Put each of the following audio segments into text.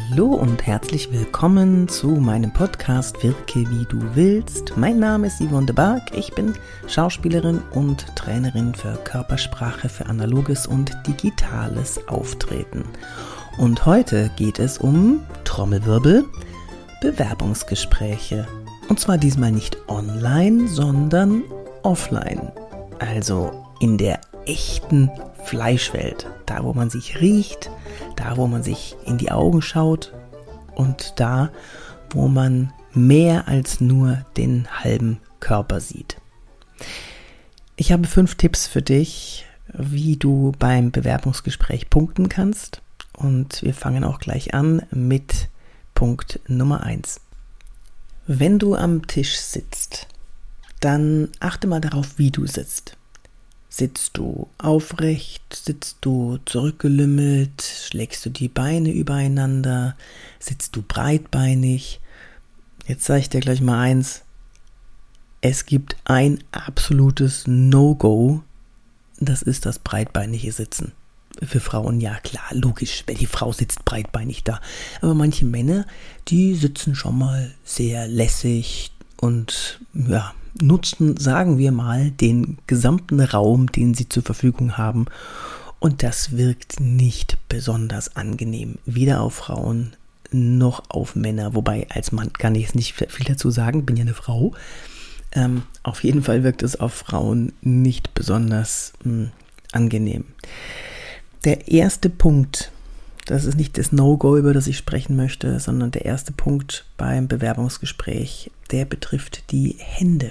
Hallo und herzlich willkommen zu meinem Podcast Wirke wie du willst. Mein Name ist Yvonne de Barg, ich bin Schauspielerin und Trainerin für Körpersprache, für analoges und digitales Auftreten. Und heute geht es um Trommelwirbel, Bewerbungsgespräche. Und zwar diesmal nicht online, sondern offline. Also in der echten Fleischwelt, da wo man sich riecht, da wo man sich in die Augen schaut und da wo man mehr als nur den halben Körper sieht. Ich habe 5 Tipps für dich, wie du beim Bewerbungsgespräch punkten kannst, und wir fangen auch gleich an mit Punkt Nummer 1. Wenn du am Tisch sitzt, dann achte mal darauf, wie du sitzt. Sitzt du aufrecht, sitzt du zurückgelümmelt, schlägst du die Beine übereinander, sitzt du breitbeinig? Jetzt sage ich dir gleich mal eins: Es gibt ein absolutes No-Go, das ist das breitbeinige Sitzen. Für Frauen, ja klar, logisch, wenn die Frau sitzt breitbeinig da. Aber manche Männer, die sitzen schon mal sehr lässig und nutzen, sagen wir mal, den gesamten Raum, den sie zur Verfügung haben. Und das wirkt nicht besonders angenehm, weder auf Frauen noch auf Männer. Wobei, als Mann kann ich jetzt nicht viel dazu sagen, bin ja eine Frau. Auf jeden Fall wirkt es auf Frauen nicht besonders angenehm. Der erste Punkt, das ist nicht das No-Go, über das ich sprechen möchte, sondern der erste Punkt beim Bewerbungsgespräch, der betrifft die Hände.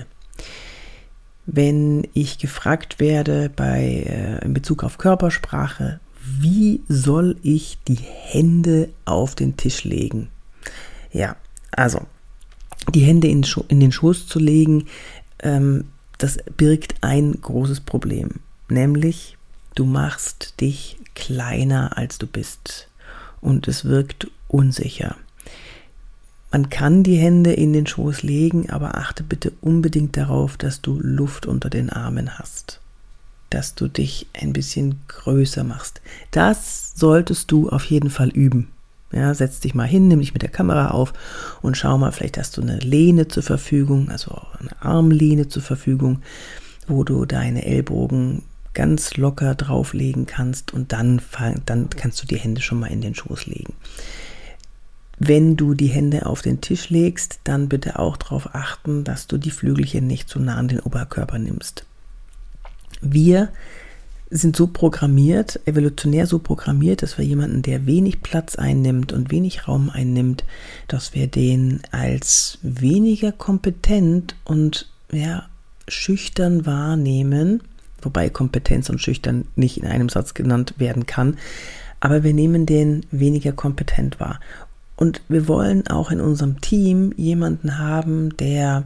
Wenn ich gefragt werde in Bezug auf Körpersprache, wie soll ich die Hände auf den Tisch legen? Ja, also die Hände in den Schoß zu legen, das birgt ein großes Problem, nämlich du machst dich kleiner, als du bist, und es wirkt unsicher. Man kann die Hände in den Schoß legen, aber achte bitte unbedingt darauf, dass du Luft unter den Armen hast, dass du dich ein bisschen größer machst. Das solltest du auf jeden Fall üben. Ja, setz dich mal hin, nimm dich mit der Kamera auf und schau mal, vielleicht hast du eine Lehne zur Verfügung, also eine Armlehne zur Verfügung, wo du deine Ellbogen ganz locker drauflegen kannst, und dann kannst du die Hände schon mal in den Schoß legen. Wenn du die Hände auf den Tisch legst, dann bitte auch darauf achten, dass du die Flügelchen nicht zu nah an den Oberkörper nimmst. Wir sind so programmiert, evolutionär so programmiert, dass wir jemanden, der wenig Platz einnimmt und wenig Raum einnimmt, dass wir den als weniger kompetent und schüchtern wahrnehmen. Wobei Kompetenz und schüchtern nicht in einem Satz genannt werden kann, aber wir nehmen den weniger kompetent wahr. Und wir wollen auch in unserem Team jemanden haben, der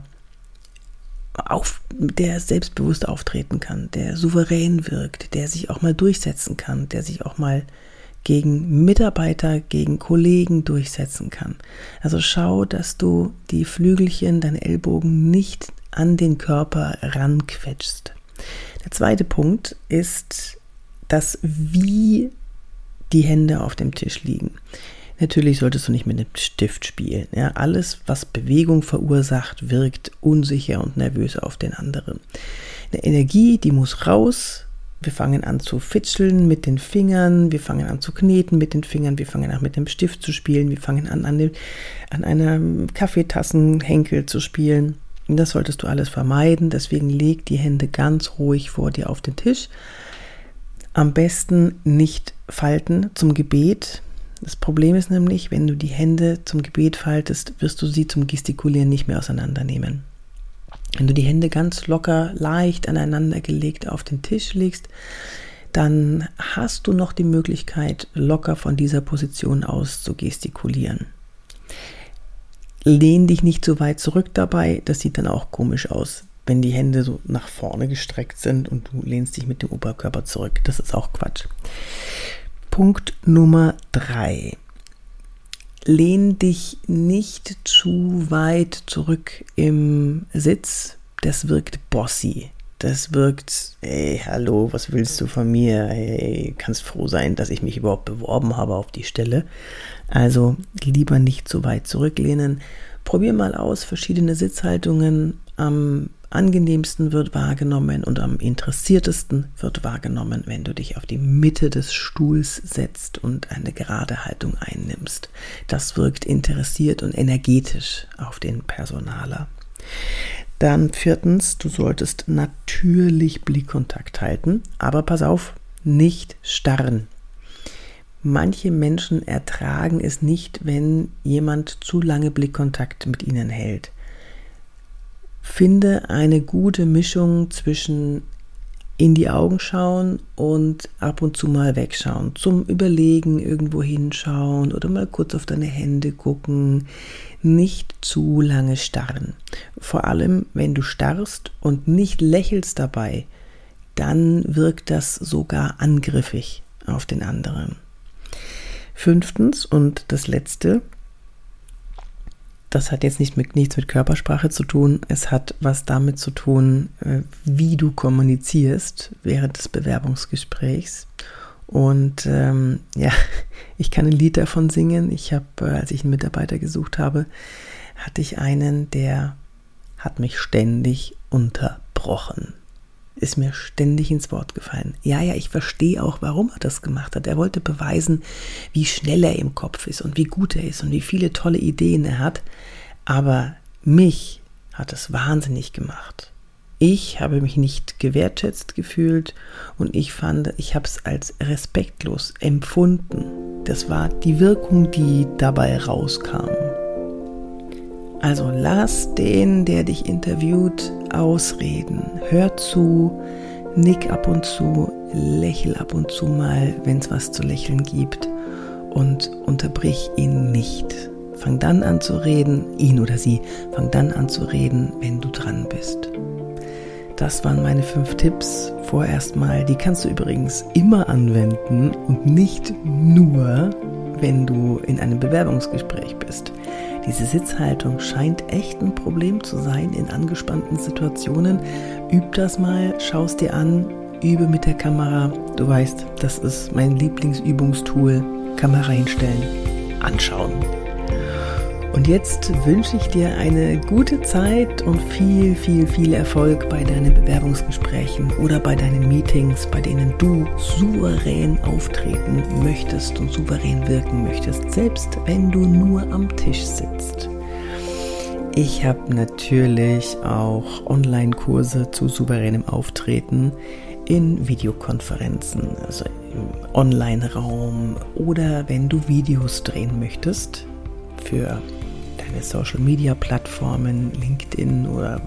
selbstbewusst auftreten kann, der souverän wirkt, der sich auch mal durchsetzen kann, der sich auch mal gegen Mitarbeiter, gegen Kollegen durchsetzen kann. Also schau, dass du die Flügelchen, deine Ellbogen nicht an den Körper ranquetschst. Der zweite Punkt ist wie die Hände auf dem Tisch liegen. Natürlich solltest du nicht mit dem Stift spielen. Ja, alles, was Bewegung verursacht, wirkt unsicher und nervös auf den anderen. Eine Energie, die muss raus. Wir fangen an zu fitscheln mit den Fingern, wir fangen an zu kneten mit den Fingern, wir fangen an mit dem Stift zu spielen, wir fangen an einer Kaffeetassenhenkel zu spielen. Das solltest du alles vermeiden, deswegen leg die Hände ganz ruhig vor dir auf den Tisch. Am besten nicht falten zum Gebet. Das Problem ist nämlich, wenn du die Hände zum Gebet faltest, wirst du sie zum Gestikulieren nicht mehr auseinandernehmen. Wenn du die Hände ganz locker, leicht aneinander gelegt auf den Tisch legst, dann hast du noch die Möglichkeit, locker von dieser Position aus zu gestikulieren. Lehn dich nicht so weit zurück dabei, das sieht dann auch komisch aus, wenn die Hände so nach vorne gestreckt sind und du lehnst dich mit dem Oberkörper zurück. Das ist auch Quatsch. Punkt Nummer 3. Lehn dich nicht zu weit zurück im Sitz, das wirkt bossy. Das wirkt, hey, hallo, was willst du von mir? Hey, kannst froh sein, dass ich mich überhaupt beworben habe auf die Stelle. Also lieber nicht so weit zurücklehnen. Probier mal aus, verschiedene Sitzhaltungen. Am angenehmsten wird wahrgenommen und am interessiertesten wird wahrgenommen, wenn du dich auf die Mitte des Stuhls setzt und eine gerade Haltung einnimmst. Das wirkt interessiert und energetisch auf den Personaler. Dann 4, du solltest natürlich Blickkontakt halten, aber pass auf, nicht starren. Manche Menschen ertragen es nicht, wenn jemand zu lange Blickkontakt mit ihnen hält. Finde eine gute Mischung zwischen in die Augen schauen und ab und zu mal wegschauen. Zum Überlegen irgendwo hinschauen oder mal kurz auf deine Hände gucken. Nicht zu lange starren. Vor allem, wenn du starrst und nicht lächelst dabei, dann wirkt das sogar angriffig auf den anderen. 5. und das letzte, das hat jetzt nichts mit Körpersprache zu tun, es hat was damit zu tun, wie du kommunizierst während des Bewerbungsgesprächs. Und ich kann ein Lied davon singen. Ich habe, als ich einen Mitarbeiter gesucht habe, hatte ich einen, der hat mich ständig unterbrochen. Ist mir ständig ins Wort gefallen. Ja, ich verstehe auch, warum er das gemacht hat. Er wollte beweisen, wie schnell er im Kopf ist und wie gut er ist und wie viele tolle Ideen er hat. Aber mich hat es wahnsinnig gemacht. Ich habe mich nicht gewertschätzt gefühlt und ich habe es als respektlos empfunden. Das war die Wirkung, die dabei rauskam. Also lass den, der dich interviewt, ausreden. Hör zu, nick ab und zu, lächel ab und zu mal, wenn es was zu lächeln gibt und unterbrich ihn nicht. Fang dann an zu reden, ihn oder sie, fang dann an zu reden, wenn du dran bist. Das waren meine 5 Tipps. Vorerst mal, die kannst du übrigens immer anwenden und nicht nur, wenn du in einem Bewerbungsgespräch bist. Diese Sitzhaltung scheint echt ein Problem zu sein in angespannten Situationen. Üb das mal, schau es dir an, übe mit der Kamera. Du weißt, das ist mein Lieblingsübungstool. Kamera hinstellen, anschauen. Und jetzt wünsche ich dir eine gute Zeit und viel, viel, viel Erfolg bei deinen Bewerbungsgesprächen oder bei deinen Meetings, bei denen du souverän auftreten möchtest und souverän wirken möchtest, selbst wenn du nur am Tisch sitzt. Ich habe natürlich auch Online-Kurse zu souveränem Auftreten in Videokonferenzen, also im Online-Raum oder wenn du Videos drehen möchtest für deine Social-Media-Plattformen, LinkedIn oder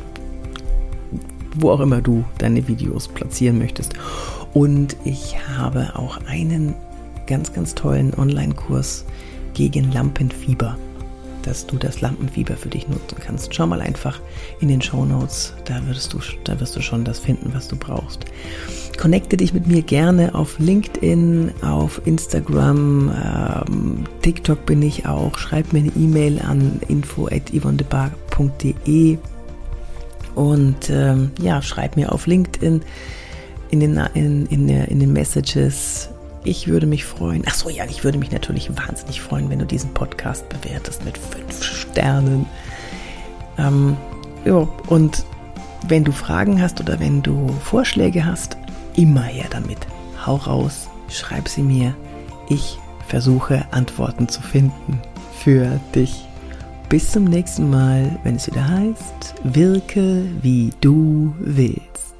wo auch immer du deine Videos platzieren möchtest. Und ich habe auch einen ganz, ganz tollen Online-Kurs gegen Lampenfieber, dass du das Lampenfieber für dich nutzen kannst. Schau mal einfach in den Shownotes, da wirst du schon das finden, was du brauchst. Connecte dich mit mir gerne auf LinkedIn, auf Instagram, TikTok bin ich auch. Schreib mir eine E-Mail an info@yvonnedebar.de und schreib mir auf LinkedIn in den Messages. Ich würde mich freuen. Ich würde mich natürlich wahnsinnig freuen, wenn du diesen Podcast bewertest mit 5 Sternen. Und wenn du Fragen hast oder wenn du Vorschläge hast, immer her damit. Hau raus, schreib sie mir. Ich versuche Antworten zu finden für dich. Bis zum nächsten Mal, wenn es wieder heißt, wirke wie du willst.